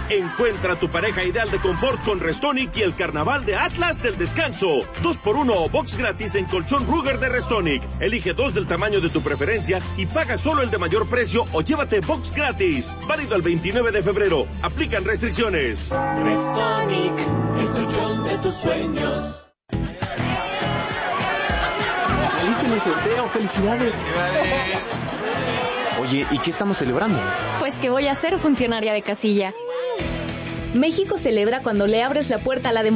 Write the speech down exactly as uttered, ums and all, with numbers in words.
Encuentra tu pareja ideal de confort con Restonic y el carnaval de Atlas del descanso. Dos por uno o box gratis en colchón Ruger de Restonic. Elige dos del tamaño de tu preferencia y paga solo el de mayor precio o llévate box gratis. Válido el veintinueve de febrero. Aplican restricciones. Restonic, el colchón de tus sueños. ¡Saliste en el sorteo! ¡Felicidades! Oye, ¿y qué estamos celebrando? Pues que voy a ser funcionaria de casilla. México celebra cuando le abres la puerta a la democracia.